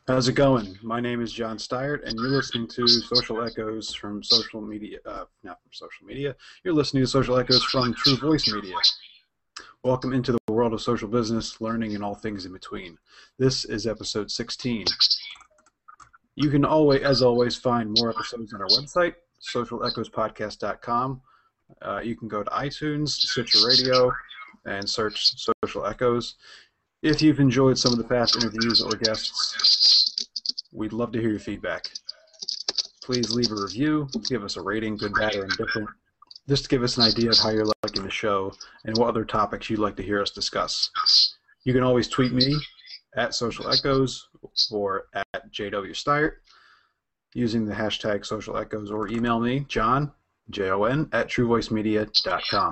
How's it going? My name is John Stiert, and you're listening to Social Echoes from social media. Not from social media. You're listening to Social Echoes from True Voice Media. Welcome into the world of social business, learning, and all things in between. This is episode 16. You can always, as always, find more episodes on our website, socialechoespodcast.com. You can go to iTunes, Stitcher Radio, and search Social Echoes. If you've enjoyed some of the past interviews or guests, we'd love to hear your feedback. Please leave a review, give us a rating, good, bad, or indifferent, just to give us an idea of how you're liking the show and what other topics you'd like to hear us discuss. You can always tweet me at Social Echoes or at JW Stiert using the hashtag Social Echoes, or email me, John, Jon, at truevoicemedia.com.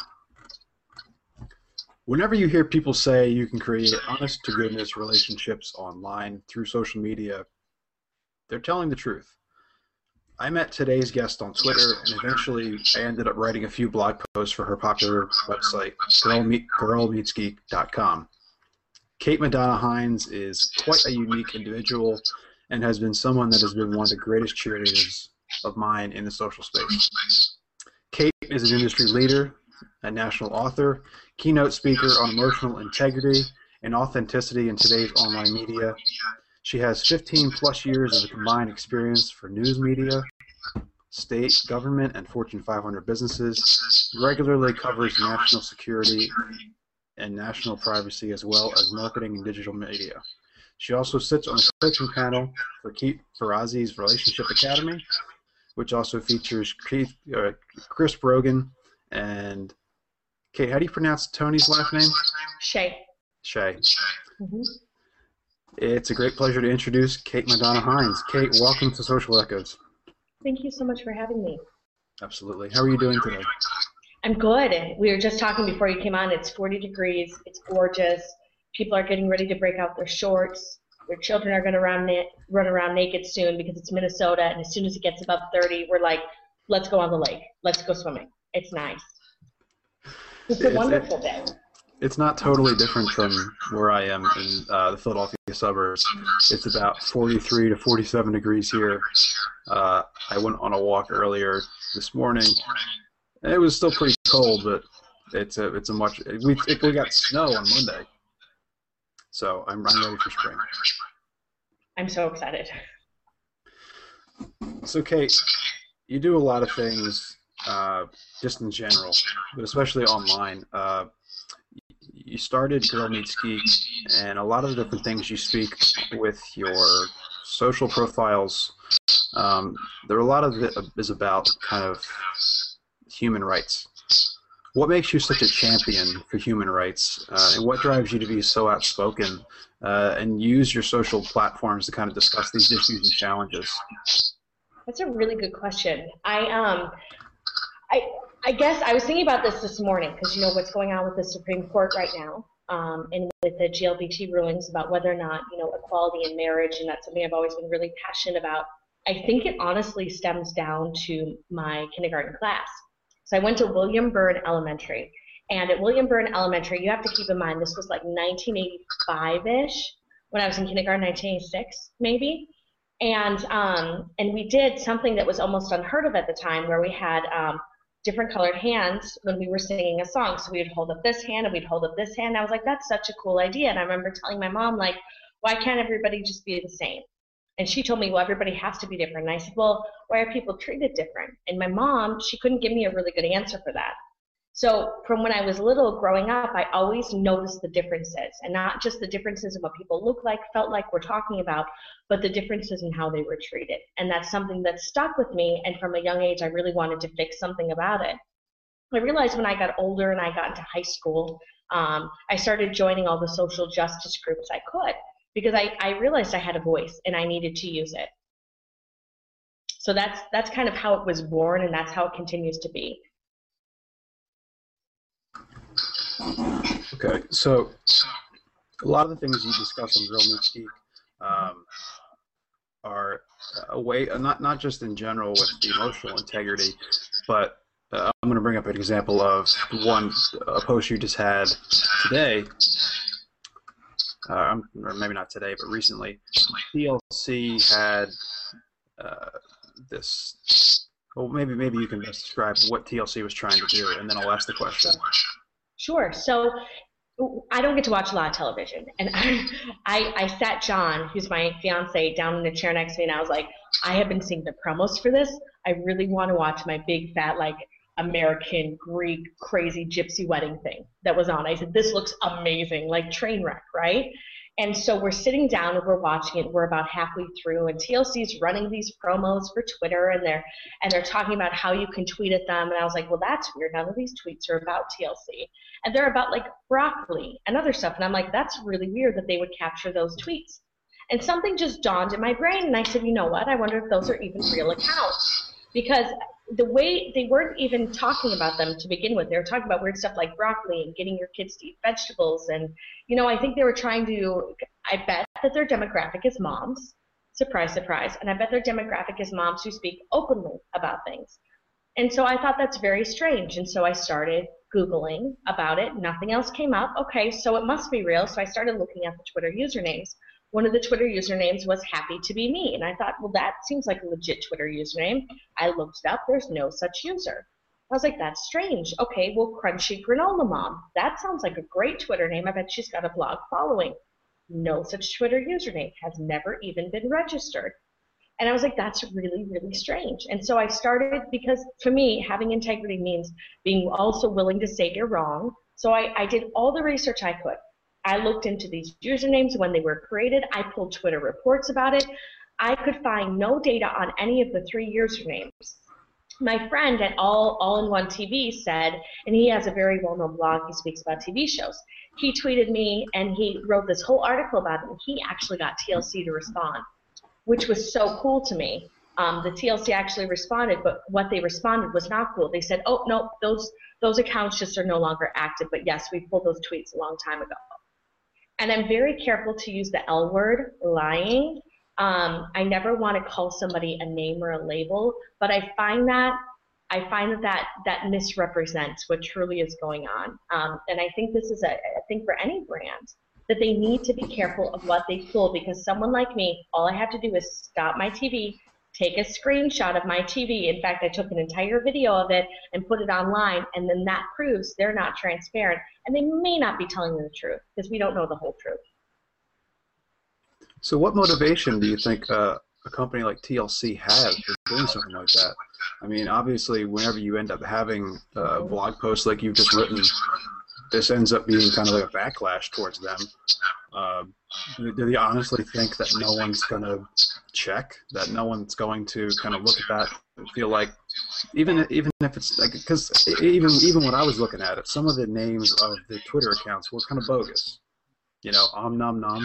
Whenever you hear people say you can create honest-to-goodness relationships online through social media, they're telling the truth. I met today's guest on Twitter, and eventually I ended up writing a few blog posts for her popular website, girlmeetsgeek.com. Kate Madonna Hines is quite a unique individual and has been someone that has been one of the greatest cheerleaders of mine in the social space. Kate is an industry leader, a national author, keynote speaker on emotional integrity and authenticity in today's online media. She has 15 plus years of combined experience for news media, state, government, and Fortune 500 businesses, regularly covers national security and national privacy, as well as marketing and digital media. She also sits on the coaching panel for Keith Ferrazzi's Relationship Academy, which also features Chris Brogan and Kate. How do you pronounce Tony's last name? Shay. Shay. Mm-hmm. It's a great pleasure to introduce Kate Madonna Hines. Kate, welcome to Social Echoes. Thank you so much for having me. Absolutely. How are you doing today? I'm good. We were just talking before you came on. It's 40 degrees. It's gorgeous. People are getting ready to break out their shorts. Their children are going to run around naked soon because it's Minnesota, and as soon as it gets above 30, we're like, let's go on the lake. Let's go swimming. It's nice. It's a wonderful day. It's not totally different from where I am in the Philadelphia suburbs. It's about 43 to 47 degrees here. I went on a walk earlier this morning. It was still pretty cold, but it's a much. We got snow on Monday, so I'm ready for spring. I'm so excited. So Kate, you do a lot of things. Just in general, but especially online. You started Girl Meets Geek, and a lot of the different things you speak with your social profiles, there are a lot of it is about kind of human rights. What makes you such a champion for human rights, and what drives you to be so outspoken and use your social platforms to kind of discuss these issues and challenges? That's a really good question. I guess I was thinking about this morning because you know what's going on with the Supreme Court right now, and with the GLBT rulings about whether or not equality in marriage, and that's something I've always been really passionate about. I think it honestly stems down to my kindergarten class. So I went to William Byrne Elementary, and at William Byrne Elementary, you have to keep in mind this was like 1985-ish when I was in kindergarten, 1986 maybe, and we did something that was almost unheard of at the time, where we had different colored hands when we were singing a song. So we'd hold up this hand and we'd hold up this hand. And I was like, that's such a cool idea. And I remember telling my mom, like, why can't everybody just be the same? And she told me, well, everybody has to be different. And I said, well, why are people treated different? And my mom, she couldn't give me a really good answer for that. So from when I was little growing up, I always noticed the differences, and not just the differences in what people look like, felt like we're talking about, but the differences in how they were treated. And that's something that stuck with me, and from a young age, I really wanted to fix something about it. I realized when I got older and I got into high school, I started joining all the social justice groups I could, because I realized I had a voice and I needed to use it. So that's kind of how it was born, and that's how it continues to be. Okay, so a lot of the things you discuss on Girl Meets Geek are a way, not just in general with the emotional integrity, but I'm going to bring up an example of a post you just had today. or maybe not today, but recently, TLC had this. Well, maybe you can best describe what TLC was trying to do, and then I'll ask the question. Sure. So I don't get to watch a lot of television, and I sat John, who's my fiance, down in the chair next to me, and I was like, I have been seeing the promos for this. I really want to watch my big fat like American Greek crazy gypsy wedding thing that was on. I said, this looks amazing, like train wreck, right? And so we're sitting down and we're watching it. We're about halfway through, and TLC's running these promos for Twitter, and they're talking about how you can tweet at them. And I was like, well, that's weird. None of these tweets are about TLC, and they're about like broccoli and other stuff. And I'm like, that's really weird that they would capture those tweets. And something just dawned in my brain, and I said, you know what? I wonder if those are even real accounts, because the way they weren't even talking about them to begin with. They were talking about weird stuff like broccoli and getting your kids to eat vegetables. And, you know, I think they were trying to, I bet that their demographic is moms. Surprise, surprise. And I bet their demographic is moms who speak openly about things. And so I thought that's very strange. And so I started Googling about it. Nothing else came up. Okay, so it must be real. So I started looking at the Twitter usernames. One of the Twitter usernames was Happy to Be Me, and I thought, well, that seems like a legit Twitter username. I looked it up. There's no such user. I was like, that's strange. Okay, well, Crunchy Granola Mom. That sounds like a great Twitter name. I bet she's got a blog following. No such Twitter username. Has never even been registered. And I was like, that's really, really strange. And so I started, because for me, having integrity means being also willing to say you're wrong. So I did all the research I could. I looked into these usernames when they were created. I pulled Twitter reports about it. I could find no data on any of the 3 usernames. My friend at All-in-One TV said, and he has a very well-known blog, he speaks about TV shows. He tweeted me and he wrote this whole article about it, and he actually got TLC to respond, which was so cool to me. The TLC actually responded, but what they responded was not cool. They said, oh, no, those accounts just are no longer active, but yes, we pulled those tweets a long time ago. And I'm very careful to use the L word, lying. I never want to call somebody a name or a label, but I find that misrepresents what truly is going on. And I think this is a thing for any brand, that they need to be careful of what they pull, because someone like me, all I have to do is stop my TV, take a screenshot of my TV. In fact, I took an entire video of it and put it online, and then that proves they're not transparent, and they may not be telling you the truth, because we don't know the whole truth. So what motivation do you think a company like TLC has for doing something like that? I mean, obviously, whenever you end up having blog posts like you've just written, this ends up being kind of like a backlash towards them. Do they honestly think that no one's going to check, that no one's going to kind of look at that and feel like, even if it's like, because even when I was looking at it, some of the names of the Twitter accounts were kind of bogus, you know, nom nom.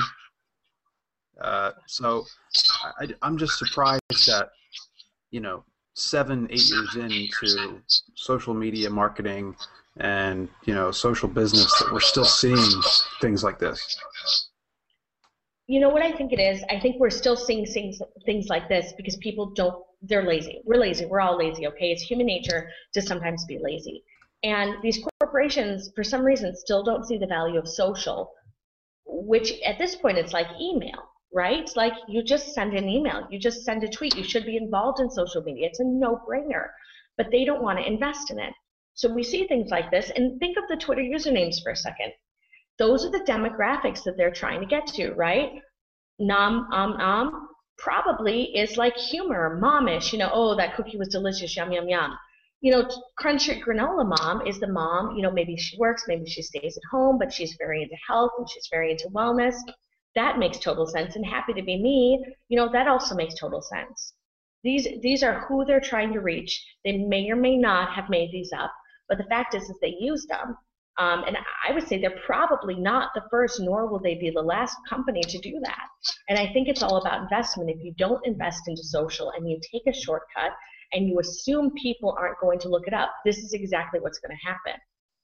So I'm just surprised that, you know, 7-8 years into social media marketing and, you know, social business, that we're still seeing things like this. You know what I think it is? I think we're still seeing things like this because people they're lazy. We're lazy. We're all lazy, okay? It's human nature to sometimes be lazy. And these corporations, for some reason, still don't see the value of social, which at this point it's like email, right? Like, you just send an email. You just send a tweet. You should be involved in social media. It's a no-brainer. But they don't want to invest in it. So we see things like this, and think of the Twitter usernames for a second. Those are the demographics that they're trying to get to, right? Nom, probably is like humor, momish, you know, oh, that cookie was delicious, yum, yum, yum. You know, Crunchy Granola Mom is the mom, you know, maybe she works, maybe she stays at home, but she's very into health and she's very into wellness. That makes total sense. And Happy to Be Me, you know, that also makes total sense. These are who they're trying to reach. They may or may not have made these up, but the fact is they used them. And I would say they're probably not the first, nor will they be the last company to do that. And I think it's all about investment. If you don't invest into social and you take a shortcut and you assume people aren't going to look it up, this is exactly what's going to happen.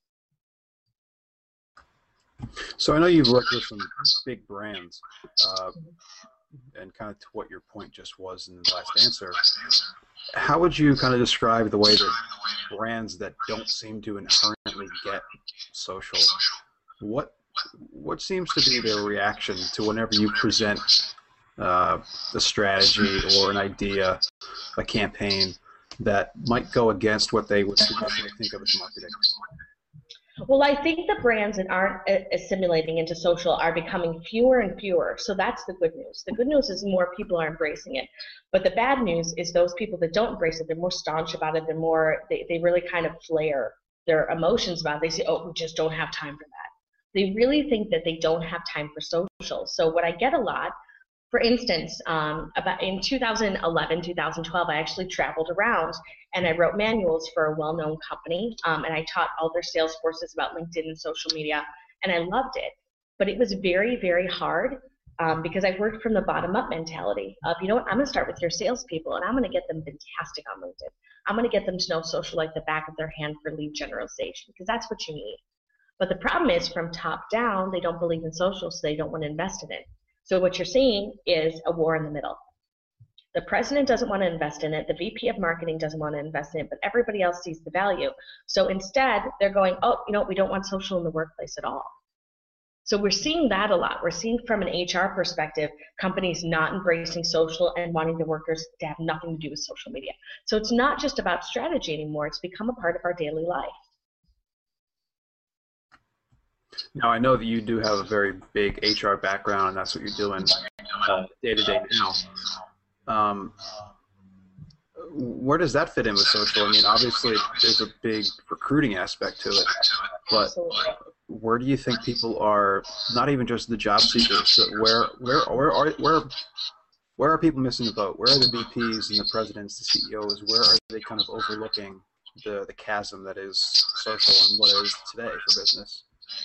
So I know you've worked with some big brands, and kind of to what your point just was in the last answer. How would you kind of describe the way that brands that don't seem to inherently get social, what what seems to be their reaction to whenever you present a strategy or an idea, a campaign that might go against what they would traditionally think of as marketing? Well, I think the brands that aren't assimilating into social are becoming fewer and fewer. So that's the good news. The good news is more people are embracing it. But the bad news is those people that don't embrace it, they're more staunch about it. They really kind of flare their emotions about it. They say, oh, we just don't have time for that. They really think that they don't have time for social. So what I get a lot, for instance, about in 2011, 2012, I actually traveled around and I wrote manuals for a well-known company, and I taught all their sales forces about LinkedIn and social media, and I loved it. But it was very, very hard because I worked from the bottom-up mentality of, you know what, I'm going to start with your salespeople, and I'm going to get them fantastic on LinkedIn. I'm going to get them to know social like the back of their hand for lead generalization, because that's what you need. But the problem is, from top down, they don't believe in social, so they don't want to invest in it. So what you're seeing is a war in the middle. The president doesn't want to invest in it, the VP of marketing doesn't want to invest in it, but everybody else sees the value. So instead, they're going, oh, you know, we don't want social in the workplace at all. So we're seeing that a lot. We're seeing from an HR perspective, companies not embracing social and wanting their workers to have nothing to do with social media. So it's not just about strategy anymore, it's become a part of our daily life. Now, I know that you do have a very big HR background, and that's what you're doing day to day now. Where does that fit in with social? I mean, obviously, there's a big recruiting aspect to it, but where do you think people are? Not even just the job seekers, but where are people missing the boat? Where are the VPs and the presidents, the CEOs? Where are they kind of overlooking the chasm that is social and what it is today for business?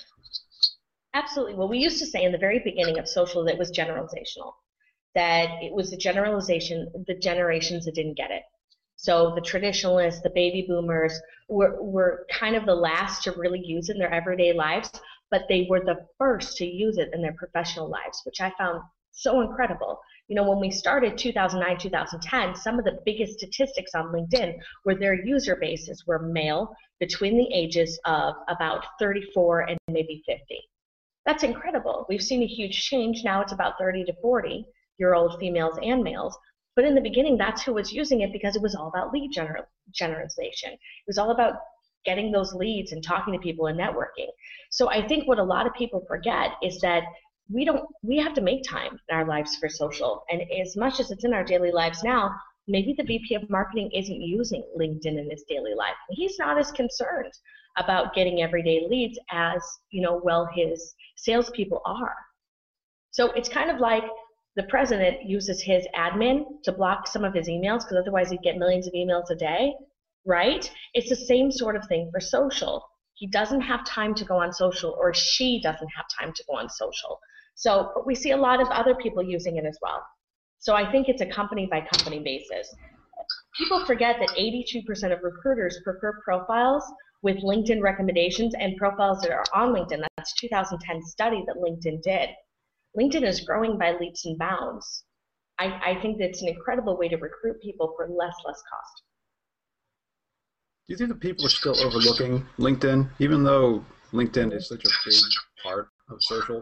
Absolutely. Well, we used to say in the very beginning of social that it was generalizational, that it was the generalization, the generations that didn't get it. So the traditionalists, the baby boomers were kind of the last to really use it in their everyday lives, but they were the first to use it in their professional lives, which I found so incredible. You know, when we started 2009, 2010, some of the biggest statistics on LinkedIn were their user bases were male between the ages of about 34 and maybe 50. That's incredible. We've seen a huge change. Now it's about 30 to 40-year-old females and males. But in the beginning, that's who was using it because it was all about lead generalization. It was all about getting those leads and talking to people and networking. So I think what a lot of people forget is that we have to make time in our lives for social. And as much as it's in our daily lives now, maybe the VP of marketing isn't using LinkedIn in his daily life. He's not as concerned about getting everyday leads as, you know, well, his salespeople are. So it's kind of like the president uses his admin to block some of his emails because otherwise he'd get millions of emails a day, right? It's the same sort of thing for social. He doesn't have time to go on social, or she doesn't have time to go on social. So, but we see a lot of other people using it as well. So I think it's a company by company basis. People forget that 82% of recruiters prefer profiles with LinkedIn recommendations and profiles that are on LinkedIn. That's a 2010 study that LinkedIn did. LinkedIn is growing by leaps and bounds. I think that's an incredible way to recruit people for less cost. Do you think that people are still overlooking LinkedIn, even though LinkedIn is such a big part of social?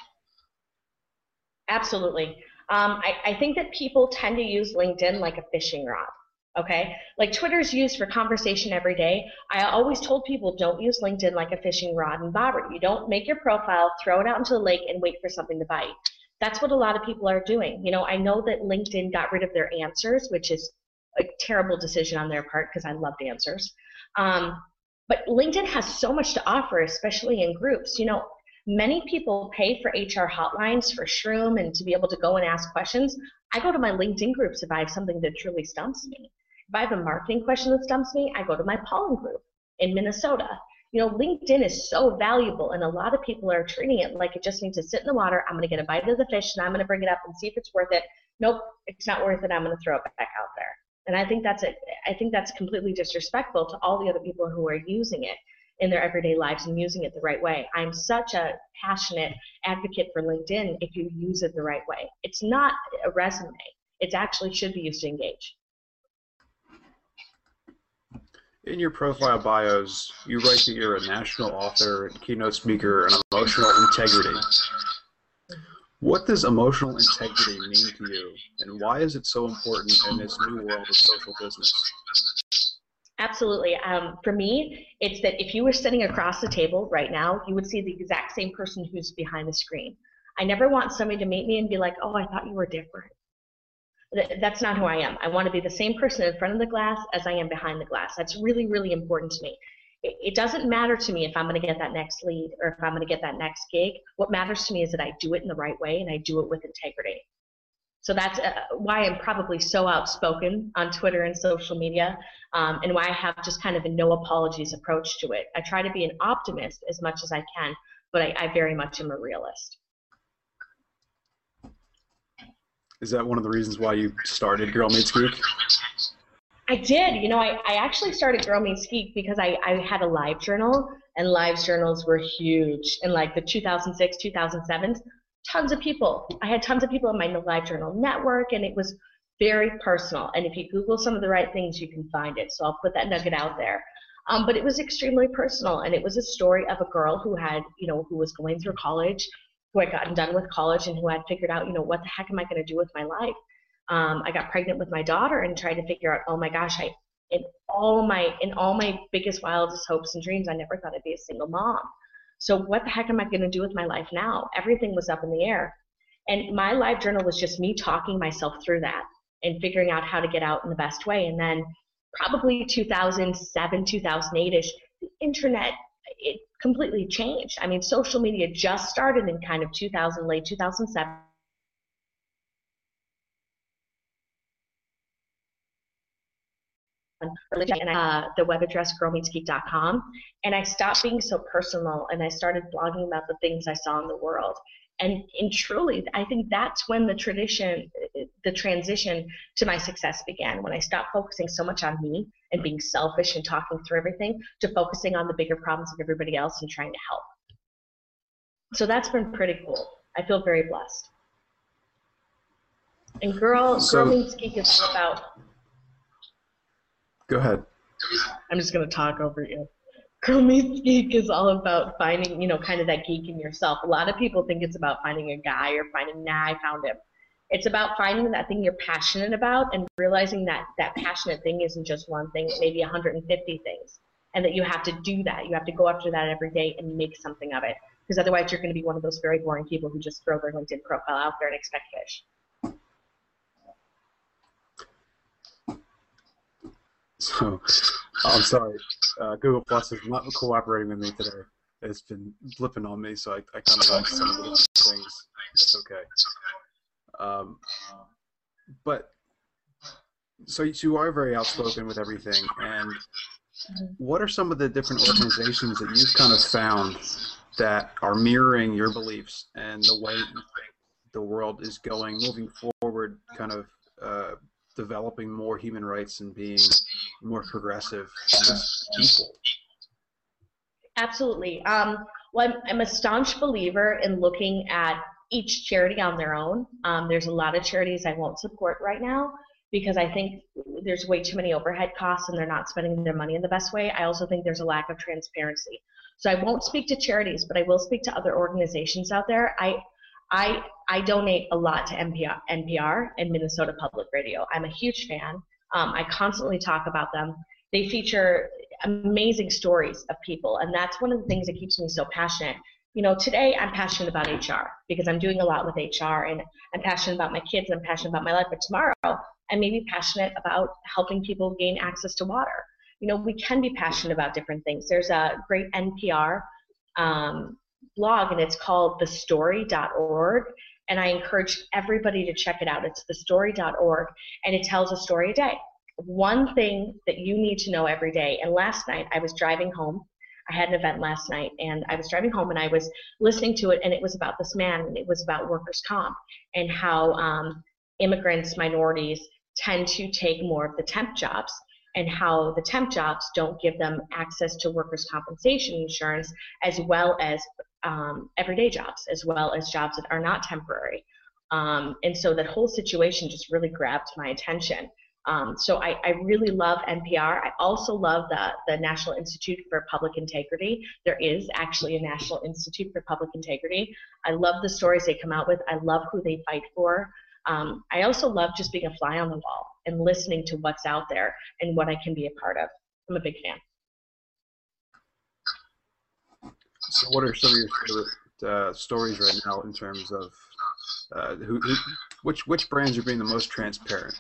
Absolutely. I think that people tend to use LinkedIn like a fishing rod. Okay, like Twitter's used for conversation every day. I always told people don't use LinkedIn like a fishing rod and bobber. You don't make your profile, throw it out into the lake, and wait for something to bite. That's what a lot of people are doing. You know, I know that LinkedIn got rid of their answers, which is a terrible decision on their part because I loved answers. But LinkedIn has so much to offer, especially in groups. You know, many people pay for HR hotlines for Shroom and to be able to go and ask questions. I go to my LinkedIn groups if I have something that truly stumps me. If I have a marketing question that stumps me, I go to my pollen group in Minnesota. You know, LinkedIn is so valuable, and a lot of people are treating it like it just needs to sit in the water. I'm going to get a bite of the fish, and I'm going to bring it up and see if it's worth it. Nope, it's not worth it. I'm going to throw it back out there. And I think that's completely disrespectful to all the other people who are using it in their everyday lives and using it the right way. I'm such a passionate advocate for LinkedIn if you use it the right way. It's not a resume. It actually should be used to engage. In your profile bios, you write that you're a national author and keynote speaker on emotional integrity. What does emotional integrity mean to you, and why is it so important in this new world of social business? Absolutely. For me, it's that if you were sitting across the table right now, you would see the exact same person who's behind the screen. I never want somebody to meet me and be like, oh, I thought you were different. That's not who I am. I want to be the same person in front of the glass as I am behind the glass. That's really, really important to me. It doesn't matter to me if I'm going to get that next lead or if I'm going to get that next gig. What matters to me is that I do it in the right way and I do it with integrity. So that's why I'm probably so outspoken on Twitter and social media, and why I have just kind of a no apologies approach to it. I try to be an optimist as much as I can, but I very much am a realist. Is that one of the reasons why you started Girl Meets Geek? I did. You know, I actually started Girl Meets Geek because I had a live journal, and live journals were huge in like the 2006, 2007s. Tons of people. I had tons of people in my live journal network, and it was very personal. And if you Google some of the right things, you can find it. So I'll put that nugget out there. But it was extremely personal, and it was a story of a girl who had, who was going through college, who had gotten done with college, and who had figured out, what the heck am I going to do with my life? I got pregnant with my daughter and tried to figure out, oh my gosh, in all my biggest, wildest hopes and dreams, I never thought I'd be a single mom. So what the heck am I going to do with my life now? Everything was up in the air. And my live journal was just me talking myself through that and figuring out how to get out in the best way. And then probably 2007, 2008-ish, the internet, it completely changed. I mean, social media just started in kind of 2000, late 2007. And the web address girlmeetsgeek.com, and I stopped being so personal and I started blogging about the things I saw in the world. And truly, I think that's when the transition to my success began, when I stopped focusing so much on me and being selfish and talking through everything to focusing on the bigger problems of everybody else and trying to help. So that's been pretty cool. I feel very blessed. And Girl Meets Geek is all about... Go ahead. I'm just going to talk over you. Girl Meets Geek is all about finding, kind of that geek in yourself. A lot of people think it's about finding a guy or finding, I found him. It's about finding that thing you're passionate about and realizing that that passionate thing isn't just one thing, maybe 150 things, and that you have to do that. You have to go after that every day and make something of it, because otherwise you're going to be one of those very boring people who just throw their LinkedIn profile out there and expect fish. So, I'm sorry, Google Plus is not cooperating with me today. It's been blipping on me, so I kind of lost some of the things. It's okay. But, so you are very outspoken with everything, and what are some of the different organizations that you've kind of found that are mirroring your beliefs and the way the world is going, moving forward, kind of developing more human rights and being more progressive and equal? Absolutely. Well, I'm a staunch believer in looking at each charity on their own. There's a lot of charities I won't support right now because I think there's way too many overhead costs and they're not spending their money in the best way. I also think there's a lack of transparency. So I won't speak to charities, but I will speak to other organizations out there. I donate a lot to NPR and Minnesota Public Radio. I'm a huge fan. I constantly talk about them. They feature amazing stories of people, and that's one of the things that keeps me so passionate. Today I'm passionate about HR because I'm doing a lot with HR, and I'm passionate about my kids, I'm passionate about my life, but tomorrow I may be passionate about helping people gain access to water. We can be passionate about different things. There's a great NPR blog, and it's called thestory.org, and I encourage everybody to check it out. It's thestory.org, and it tells a story a day. One thing that you need to know every day. And last night I was driving home. I had an event last night, and I was driving home, and I was listening to it, and it was about this man, and it was about workers' comp and how immigrants, minorities tend to take more of the temp jobs, and how the temp jobs don't give them access to workers' compensation insurance as well as everyday jobs, as well as jobs that are not temporary. And so that whole situation just really grabbed my attention. So I really love NPR. I also love the National Institute for Public Integrity. There is actually a National Institute for Public Integrity. I love the stories they come out with. I love who they fight for. I also love just being a fly on the wall and listening to what's out there and what I can be a part of. I'm a big fan. So what are some of your favorite stories right now in terms of which brands are being the most transparent?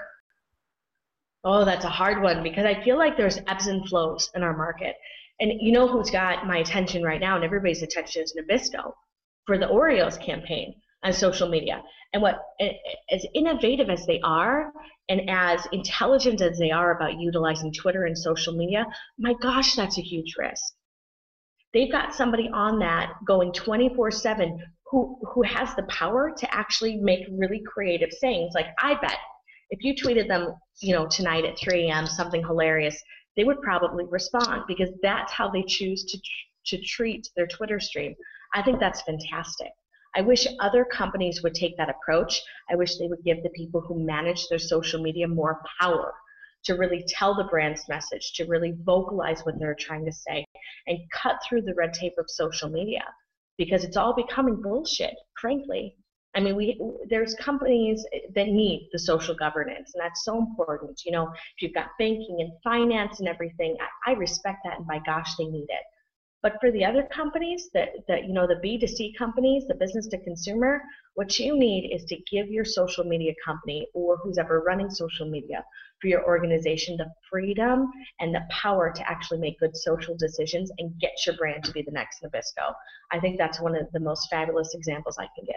Oh, that's a hard one because I feel like there's ebbs and flows in our market. And you know who's got my attention right now and everybody's attention is Nabisco for the Oreos campaign on social media. And as innovative as they are and as intelligent as they are about utilizing Twitter and social media, my gosh, that's a huge risk. They've got somebody on that going 24/7 who has the power to actually make really creative sayings. Like, I bet if you tweeted them, tonight at 3 a.m. something hilarious, they would probably respond because that's how they choose to treat their Twitter stream. I think that's fantastic. I wish other companies would take that approach. I wish they would give the people who manage their social media more power to really tell the brand's message, to really vocalize what they're trying to say, and cut through the red tape of social media because it's all becoming bullshit, frankly. I mean, there's companies that need the social governance, and that's so important. If you've got banking and finance and everything, I respect that, and by gosh, they need it. But for the other companies, the B2C companies, the business to consumer, what you need is to give your social media company or who's ever running social media for your organization the freedom and the power to actually make good social decisions and get your brand to be the next Nabisco. I think that's one of the most fabulous examples I can give.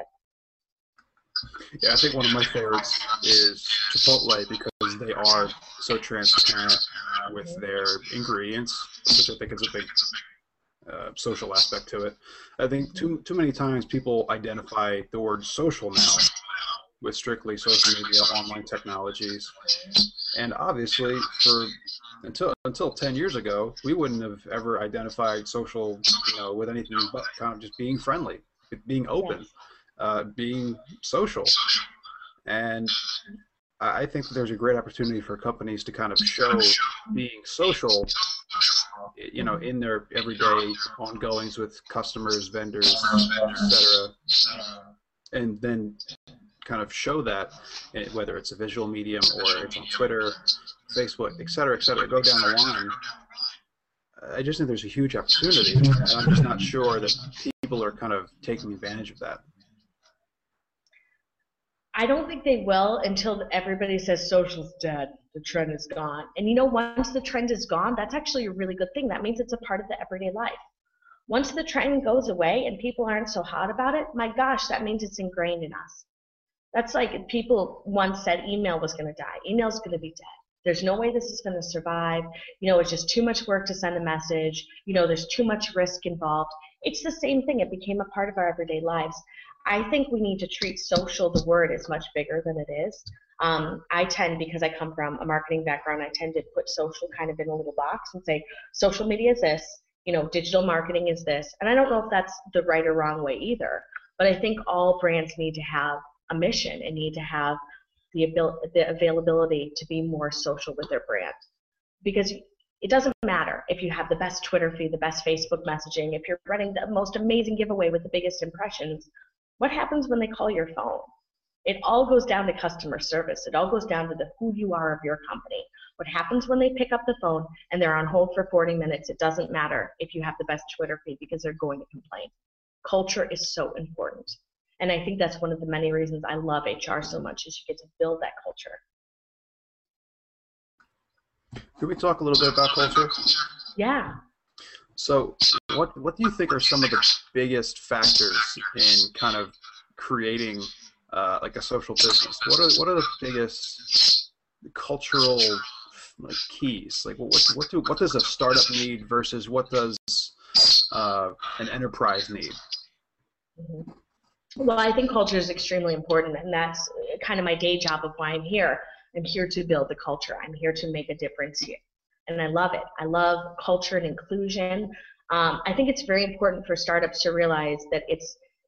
Yeah, I think one of my favorites is Chipotle because they are so transparent with their ingredients, which I think is a big social aspect to it. I think too many times people identify the word social now with strictly social media, online technologies, and obviously until 10 years ago, we wouldn't have ever identified social, with anything but kind of just being friendly, being open. Being social, and I think that there's a great opportunity for companies to kind of show being social, in their everyday ongoings with customers, vendors, etc., and then kind of show that, whether it's a visual medium or it's on Twitter, Facebook, etc., go down the line. I just think there's a huge opportunity, and I'm just not sure that people are kind of taking advantage of that. I don't think they will until everybody says social's dead, the trend is gone. And once the trend is gone, that's actually a really good thing. That means it's a part of the everyday life. Once the trend goes away and people aren't so hot about it, my gosh, that means it's ingrained in us. That's like people once said email was going to die. Email's going to be dead. There's no way this is going to survive. It's just too much work to send a message. There's too much risk involved. It's the same thing. It became a part of our everyday lives. I think we need to treat social, the word, as much bigger than it is. I tend, because I come from a marketing background, I tend to put social kind of in a little box and say, social media is this, digital marketing is this. And I don't know if that's the right or wrong way either, but I think all brands need to have a mission and need to have the availability to be more social with their brand. Because it doesn't matter if you have the best Twitter feed, the best Facebook messaging, if you're running the most amazing giveaway with the biggest impressions. What happens when they call your phone? It all goes down to customer service. It all goes down to who you are of your company. What happens when they pick up the phone and they're on hold for 40 minutes? It doesn't matter if you have the best Twitter feed because they're going to complain. Culture is so important. And I think that's one of the many reasons I love HR so much is you get to build that culture. Could we talk a little bit about culture? Yeah. So what do you think are some of the biggest factors in kind of creating like a social business? What are the biggest cultural keys? Like what does a startup need versus what does an enterprise need? Mm-hmm. Well, I think culture is extremely important, and that's kind of my day job of why I'm here. I'm here to build the culture. I'm here to make a difference here. And I love it. I love culture and inclusion. I think it's very important for startups to realize that it's,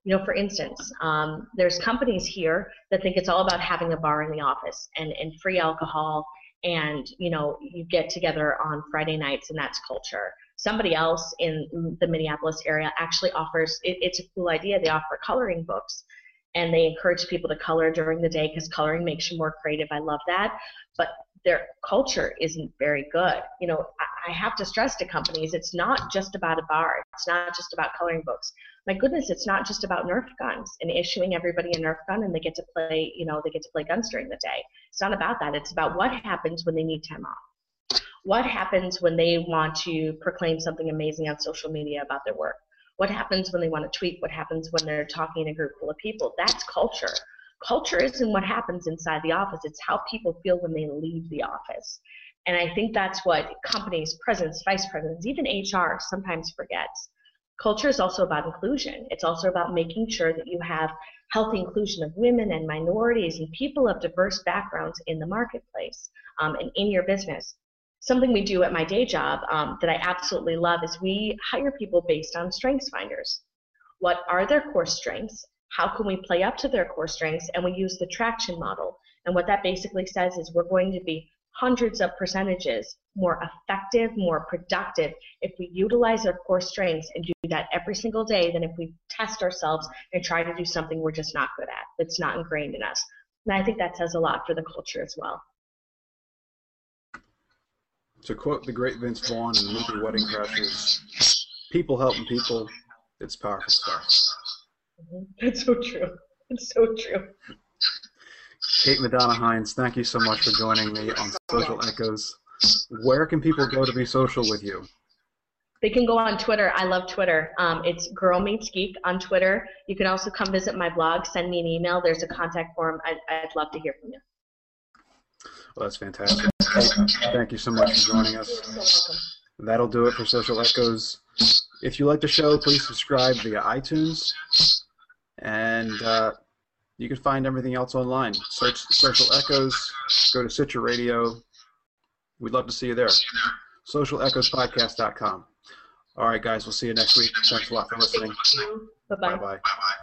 For instance, there's companies here that think it's all about having a bar in the office and free alcohol, and you get together on Friday nights, and that's culture. Somebody else in the Minneapolis area actually offers, it's a cool idea, they offer coloring books, and they encourage people to color during the day because coloring makes you more creative. I love that. But their culture isn't very good. I have to stress to companies, it's not just about a bar. It's not just about coloring books. My goodness, it's not just about Nerf guns and issuing everybody a Nerf gun and they get to play, guns during the day. It's not about that. It's about what happens when they need time off. What happens when they want to proclaim something amazing on social media about their work? What happens when they want to tweet? What happens when they're talking in a group full of people? That's culture. Culture isn't what happens inside the office. It's how people feel when they leave the office. And I think that's what companies, presidents, vice presidents, even HR sometimes forgets. Culture is also about inclusion. It's also about making sure that you have healthy inclusion of women and minorities and people of diverse backgrounds in the marketplace and in your business. Something we do at my day job that I absolutely love is we hire people based on strengths finders. What are their core strengths? How can we play up to their core strengths? And we use the traction model. And what that basically says is we're going to be hundreds of percentages more effective, more productive if we utilize our core strengths and do that every single day than if we test ourselves and try to do something we're just not good at, that's not ingrained in us. And I think that says a lot for the culture as well. To quote the great Vince Vaughn in the movie Wedding Crashers, people helping people, it's powerful stuff. That's so true. It's so true. Kate Madonna Hines, thank you so much for joining me on Social Echoes. Where can people go to be social with you? They can go on Twitter. I love Twitter. It's Girl Meets Geek on Twitter. You can also come visit my blog, send me an email. There's a contact form. I'd love to hear from you. Well, that's fantastic. Thank you so much for joining us. You're so welcome. That'll do it for Social Echoes. If you like the show, please subscribe via iTunes. And you can find everything else online. Search Social Echoes. Go to Citra Radio. We'd love to see you there. SocialEchoesPodcast.com. All right, guys. We'll see you next week. Thanks a lot for listening. Bye-bye. Bye-bye.